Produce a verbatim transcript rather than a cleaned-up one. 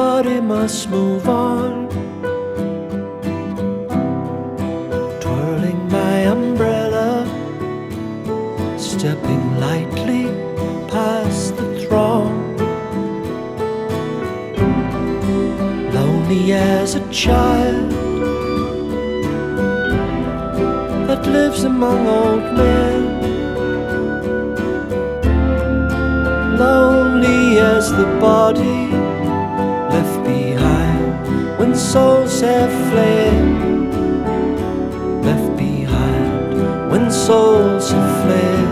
body must move on. Twirling my umbrella, stepping lightly past the throng. Lonely as a child that lives among old men, lonely as the body left behind when souls have fled, left behind when souls have fled.